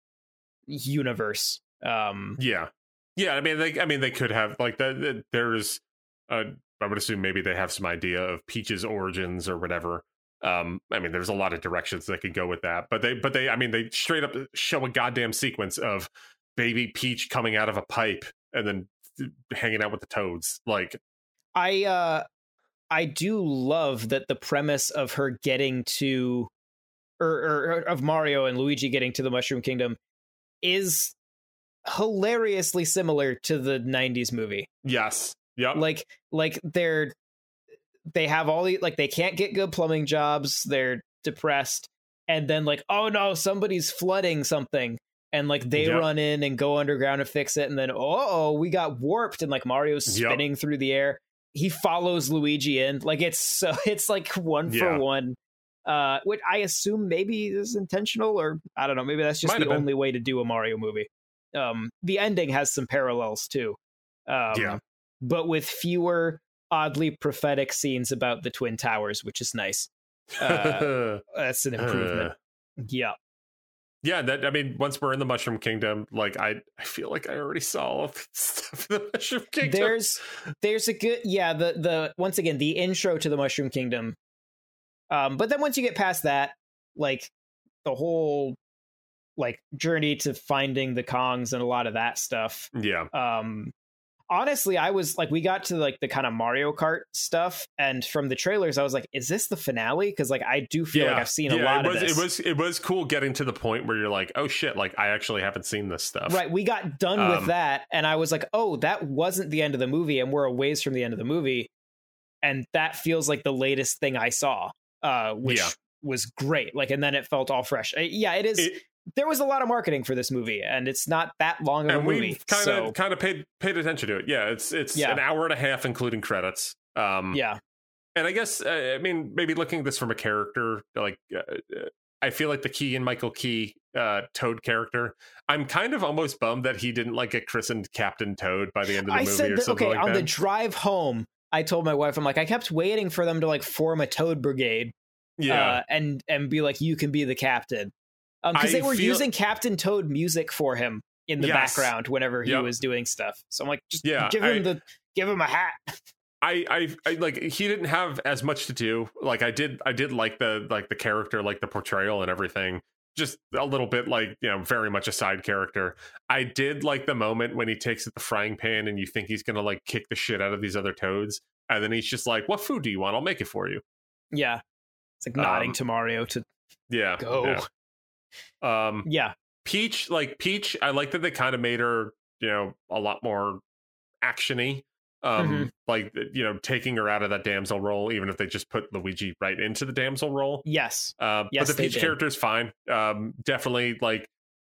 universe. Um, yeah, yeah. I mean, they, I mean, they could have like that. There's, uh, I would assume maybe they have some idea of Peach's origins or whatever. Um, I mean, there's a lot of directions they could go with that, but they, but they, I mean, they straight up show a goddamn sequence of baby Peach coming out of a pipe and then hanging out with the toads. Like, I, uh, I do love that the premise of her getting to, or, or, or of Mario and Luigi getting to the Mushroom Kingdom is hilariously similar to the nineties movie. yes, yep, Like, like they're, they have all the, like, they can't get good plumbing jobs. They're depressed. And then like, oh no, somebody's flooding something. And like they Yep. run in and go underground and fix it. And then, oh, we got warped. And like Mario's Yep. spinning through the air. He follows Luigi in. Like it's so, it's like one Yeah. for one. Uh, which I assume maybe is intentional, or I don't know. Maybe that's just Might the have been. only way to do a Mario movie. Um, the ending has some parallels too. Um, Yeah. But with fewer oddly prophetic scenes about the Twin Towers, which is nice. Uh, that's an improvement. Yeah. Yeah, that I mean, once we're in the Mushroom Kingdom, like I, I feel like I already saw all of the stuff in the Mushroom Kingdom. There's there's a good yeah, the the once again, the intro to the Mushroom Kingdom. Um, but then once you get past that, like the whole like journey to finding the Kongs and a lot of that stuff. yeah, Um honestly, I was like, we got to like the kind of Mario Kart stuff, and from the trailers, I was like, is this the finale? Because like I do feel yeah. like I've seen yeah, a lot it was, of this. It was it was cool getting to the point where you're like, oh shit, like I actually haven't seen this stuff. Right, we got done Um, with that, and I was like, oh, that wasn't the end of the movie, and we're a ways from the end of the movie, and that feels like the latest thing I saw, uh, which Yeah. was great. Like, and then it felt all fresh. Uh, Yeah, it is. It- there was a lot of marketing for this movie, and it's not that long of and a movie. we kind of so kind of paid paid attention to it. Yeah, it's it's Yeah. an hour and a half including credits. Um, yeah, and I guess uh, I mean maybe looking at this from a character, like uh, I feel like the Key and Michael Key uh, Toad character. I'm kind of almost bummed that he didn't like get christened Captain Toad by the end of the I movie said or that, something okay, like on that. the drive home, I told my wife, I'm like, I kept waiting for them to like form a Toad brigade, yeah, uh, and and be like, you can be the captain, because I they were feel- using Captain Toad music for him in the Yes. background whenever he Yep. was doing stuff. So I'm like, just Yeah, give him I- the give him a hat. I, I I like he didn't have as much to do. Like I did I did like the like the character, like the portrayal and everything. Just a little bit like, you know, very much a side character. I did like the moment when he takes the frying pan and you think he's gonna like kick the shit out of these other toads, and then he's just like, what food do you want? I'll make it for you. Yeah, it's like nodding Um, to Mario to Yeah. go. Yeah. Um Yeah, Peach, like Peach, I like that they kind of made her, you know, a lot more actiony. Um, Mhm. like, you know, taking her out of that damsel role, even if they just put Luigi right into the damsel role. yes, Uh, Yes, but the they Peach did. character is fine. Um, definitely like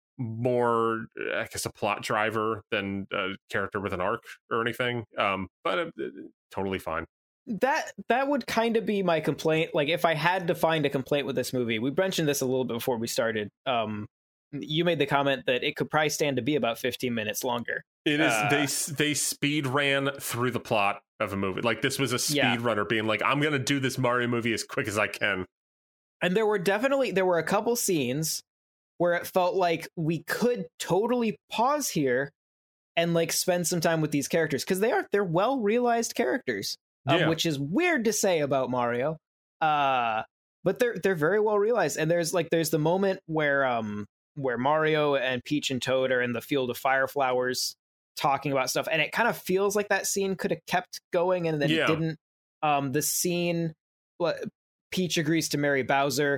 more, I guess, a plot driver than a character with an arc or anything. Um, but uh, totally fine. that that would kind of be my complaint. Like, if I had to find a complaint with this movie, we mentioned this a little bit before we started. Um, you made the comment that it could probably stand to be about fifteen minutes longer. It is Uh, they they speed ran through the plot of a movie. Like this was a speed Yeah. runner being like, I'm gonna do this Mario movie as quick as I can. And there were definitely there were a couple scenes where it felt like we could totally pause here and like spend some time with these characters, because they are they're well realized characters, um, Yeah. which is weird to say about Mario, uh, but they're they're very well realized. And there's like there's the moment where um where Mario and Peach and Toad are in the field of fire flowers talking about stuff, and it kind of feels like that scene could have kept going and then Yeah. it didn't. Um, the scene, what, Peach agrees to marry Bowser,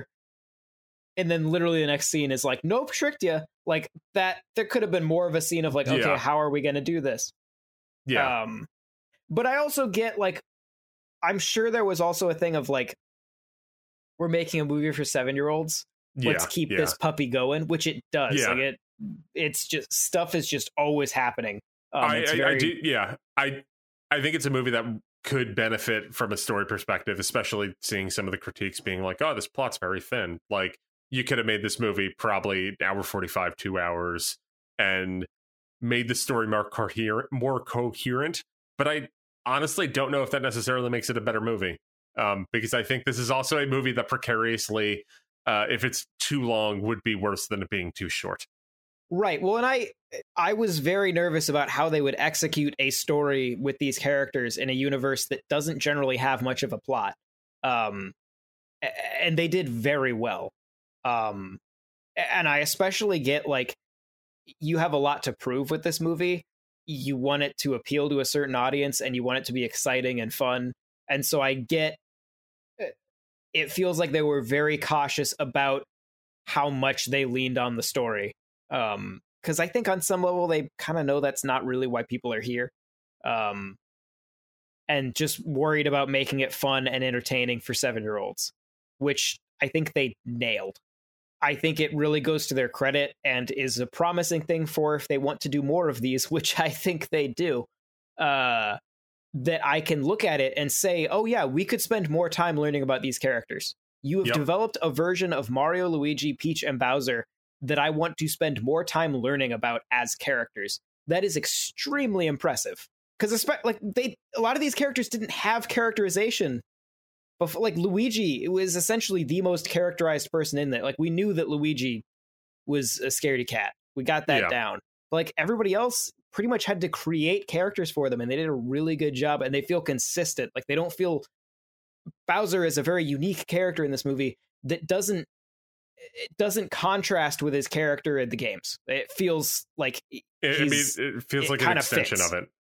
and then literally the next scene is like, nope, tricked you. Like that, there could have been more of a scene of like, okay, Yeah. how are we going to do this? Yeah. Um, but I also get like, I'm sure there was also a thing of like, we're making a movie for seven year olds. yeah. Let's keep yeah. this puppy going, which it does. Yeah. Like it, it's just stuff is just always happening. Um, I, it's I, very, I do. Yeah. I I think it's a movie that could benefit from a story perspective, especially seeing some of the critiques being like, oh, this plot's very thin. Like you could have made this movie probably an hour forty-five, two hours, and made the story more coherent, more coherent. But I honestly don't know if that necessarily makes it a better movie, um, because I think this is also a movie that precariously, uh, if it's too long, would be worse than it being too short. Right. Well, and I I was very nervous about how they would execute a story with these characters in a universe that doesn't generally have much of a plot. Um, a- and they did very well. Um, and I especially get like you have a lot to prove with this movie. You want it to appeal to a certain audience and you want it to be exciting and fun. And so I get it feels like they were very cautious about how much they leaned on the story. Um, because I think on some level they kind of know that's not really why people are here, um, and just worried about making it fun and entertaining for seven year olds, which I think they nailed. I think it really goes to their credit and is a promising thing for if they want to do more of these, which I think they do. Uh, that I can look at it and say, oh yeah, we could spend more time learning about these characters. You have Yep. developed a version of Mario, Luigi, Peach, and Bowser that I want to spend more time learning about as characters. That is extremely impressive. Because like they, a lot of these characters didn't have characterization. Before, like Luigi, it was essentially the most characterized person in there. Like we knew that Luigi was a scaredy cat. We got that Yeah. down. But like everybody else pretty much had to create characters for them, and they did a really good job. And they feel consistent. Like they don't feel. Bowser is a very unique character in this movie that doesn't it doesn't contrast with his character in the games. It feels like It, I mean, he's- it feels it like an kinda extension fits. of it.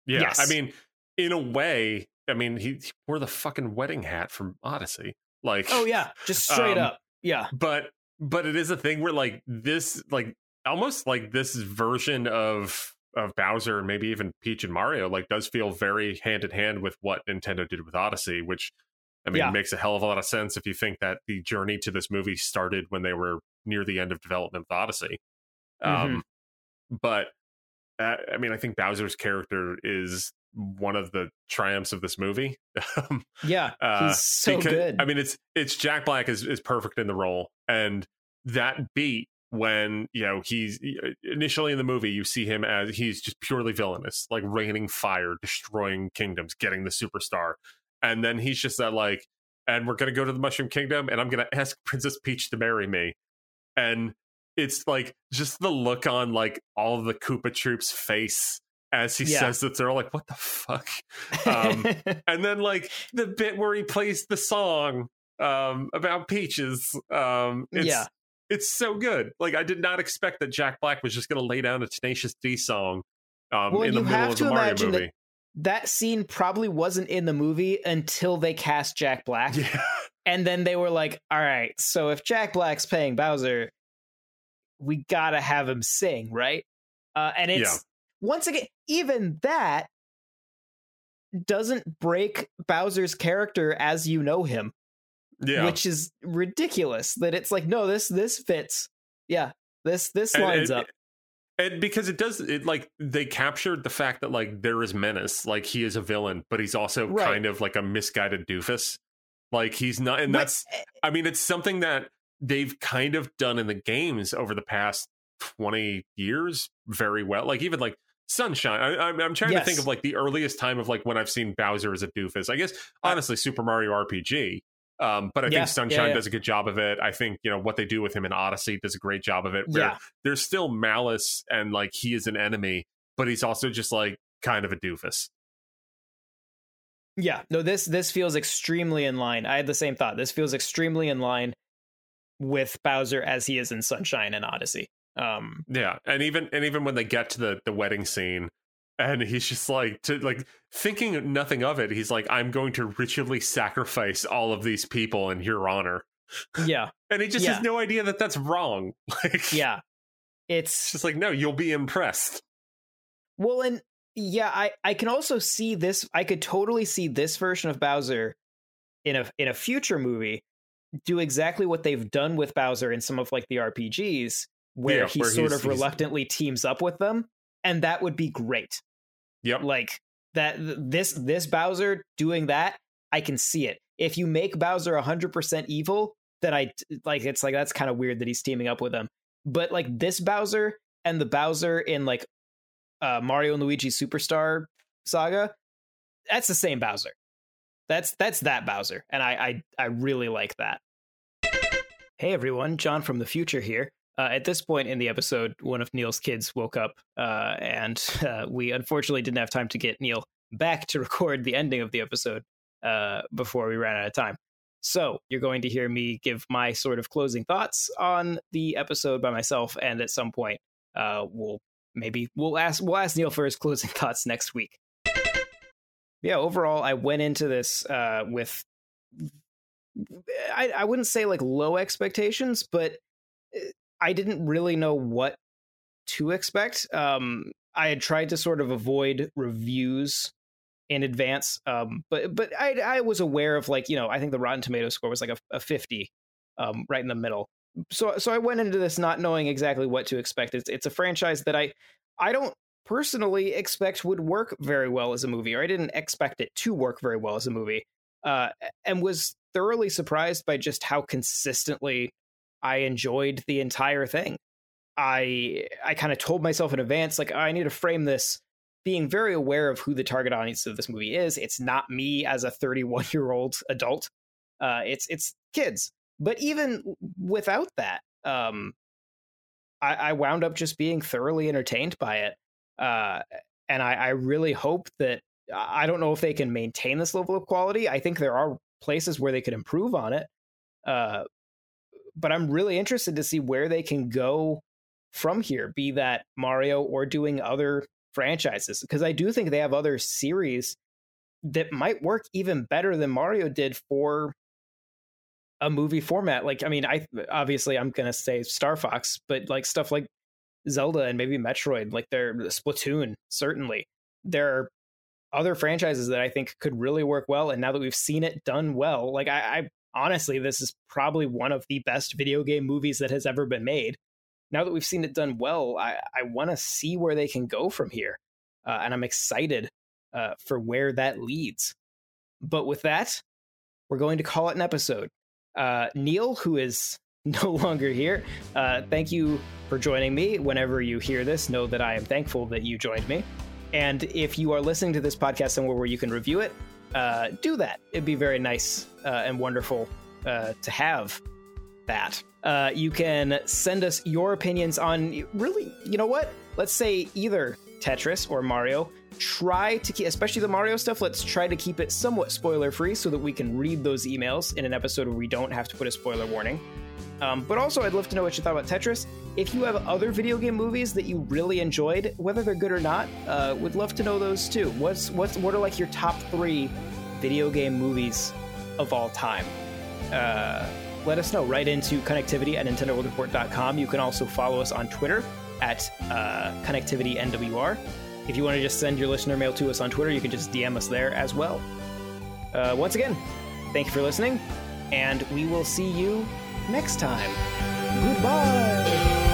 Yeah, Yes. I mean, in a way, I mean, he, he wore the fucking wedding hat from Odyssey. Like, oh yeah, just straight um, up. Yeah. But but it is a thing where like this, like almost like this version of of Bowser, and maybe even Peach and Mario, like does feel very hand in hand with what Nintendo did with Odyssey, which I mean Yeah. makes a hell of a lot of sense if you think that the journey to this movie started when they were near the end of development with Odyssey. Mhm. Um, but uh, I mean, I think Bowser's character is one of the triumphs of this movie. Um, Yeah, uh, he's so because, good. I mean, it's it's Jack Black is is perfect in the role, and that beat when you know he's initially in the movie, you see him as he's just purely villainous, like raining fire, destroying kingdoms, getting the superstar, and then he's just that like, and we're gonna go to the Mushroom Kingdom, and I'm gonna ask Princess Peach to marry me, and it's like just the look on like all of the Koopa Troops' face as he Yeah. says that, they're like, what the fuck? Um, and then like the bit where he plays the song um, about peaches. Um, it's, Yeah. it's so good. Like I did not expect that Jack Black was just going to lay down a Tenacious D song um, Well, in the you middle have of the to Mario imagine movie. that that scene probably wasn't in the movie until they cast Jack Black. Yeah. And then they were like, all right, so if Jack Black's playing Bowser, we gotta have him sing, right? Uh, and it's, Yeah. once again, even that doesn't break Bowser's character as you know him, Yeah. which is ridiculous. That it's like, no, this this fits. Yeah, this this And- lines and- up. And because it does, it like they captured the fact that like there is menace, like he is a villain, but he's also Right. kind of like a misguided doofus. Like he's not, and But- that's, I mean, it's something that they've kind of done in the games over the past twenty years very well. Like even like Sunshine, I, I'm, I'm trying Yes. to think of like the earliest time of like when I've seen Bowser as a doofus. I guess honestly, Super Mario R P G. Um, but I Yeah, think Sunshine yeah, yeah. does a good job of it. I think, you know, what they do with him in Odyssey does a great job of it. Where Yeah. there's still malice and like he is an enemy, but he's also just like kind of a doofus. Yeah, no, this this feels extremely in line. I had the same thought. This feels extremely in line with Bowser as he is in Sunshine and Odyssey. Um, Yeah. And even and even when they get to the the wedding scene and he's just like to like thinking nothing of it, he's like, I'm going to ritually sacrifice all of these people in your honor. yeah, And he just Yeah. has no idea that that's wrong. Like, yeah. it's It's just like, no, you'll be impressed. well, and yeah, I I can also see this. I could totally see this version of Bowser in a in a future movie do exactly what they've done with Bowser in some of like the R P Gs, where Yeah, he where sort he's- of he's- reluctantly teams up with them, and that would be great. Yep. Like that th- this this Bowser doing that, I can see it. If you make Bowser one hundred percent evil, then I like it's like that's kind of weird that he's teaming up with them. But like this Bowser and the Bowser in like uh Mario and Luigi Superstar Saga, that's the same Bowser. That's that's that Bowser, and I I, I really like that. Hey everyone, John from the future here. Uh, at this point in the episode, one of Neil's kids woke up, uh, and uh, we unfortunately didn't have time to get Neil back to record the ending of the episode uh, before we ran out of time. So you're going to hear me give my sort of closing thoughts on the episode by myself, and at some point, uh, we'll maybe we'll ask we'll ask Neil for his closing thoughts next week. Yeah, overall, I went into this uh, with I, I wouldn't say like low expectations, but I didn't really know what to expect. Um, I had tried to sort of avoid reviews in advance, um, but but I, I was aware of like, you know, I think the Rotten Tomatoes score was like a, a fifty, um, right in the middle. So so I went into this not knowing exactly what to expect. It's it's a franchise that I I don't personally expect would work very well as a movie, or I didn't expect it to work very well as a movie, uh, and was thoroughly surprised by just how consistently I enjoyed the entire thing. I I kind of told myself in advance, like, I need to frame this being very aware of who the target audience of this movie is. It's not me as a thirty-one-year-old adult. Uh, it's it's kids. But even without that, um, I, I wound up just being thoroughly entertained by it. Uh, and I, I really hope that, I don't know if they can maintain this level of quality. I think there are places where they could improve on it. Uh, but I'm really interested to see where they can go from here, be that Mario or doing other franchises, because I do think they have other series that might work even better than Mario did for a movie format. Like, I mean, I obviously I'm gonna say Star Fox, but like stuff like Zelda and maybe Metroid, like they're Splatoon, certainly. There are other franchises that I think could really work well. And now that we've seen it done well, like I, I honestly, this is probably one of the best video game movies that has ever been made. Now that we've seen it done well, I, I want to see where they can go from here. Uh, and I'm excited uh, for where that leads. But with that, we're going to call it an episode. Uh, Neil, who is no longer here, uh, thank you for joining me. Whenever you hear this, know that I am thankful that you joined me. And if you are listening to this podcast somewhere where you can review it, uh, do that. It'd be very nice uh, and wonderful uh, to have that. Uh, you can send us your opinions on, really, you know what? Let's say either Tetris or Mario. Try to keep, especially the Mario stuff, let's try to keep it somewhat spoiler free so that we can read those emails in an episode where we don't have to put a spoiler warning. Um, but also, I'd love to know what you thought about Tetris. If you have other video game movies that you really enjoyed, whether they're good or not, uh, would love to know those too. What's what's what are like your top three video game movies of all time? Uh, let us know. Write into connectivity at nintendo world report dot com. You can also follow us on Twitter at uh, connectivity N W R. If you want to just send your listener mail to us on Twitter, you can just D M us there as well. Uh, once again, thank you for listening, and we will see you next time. Goodbye!